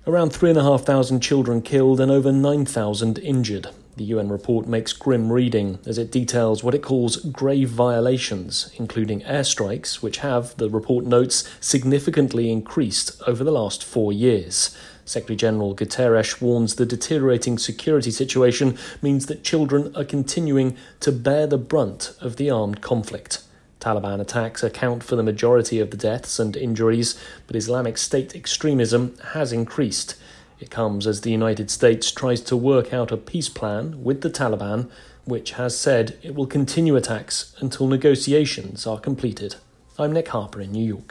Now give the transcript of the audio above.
Around 3,500 children killed and over 9,000 injured. The UN report makes grim reading as it details what it calls grave violations, including airstrikes, which have, the report notes, significantly increased over the last 4 years. Secretary-General Guterres warns the deteriorating security situation means that children are continuing to bear the brunt of the armed conflict. Taliban attacks account for the majority of the deaths and injuries, but Islamic State extremism has increased. It comes as the United States tries to work out a peace plan with the Taliban, which has said it will continue attacks until negotiations are completed. I'm Nick Harper in New York.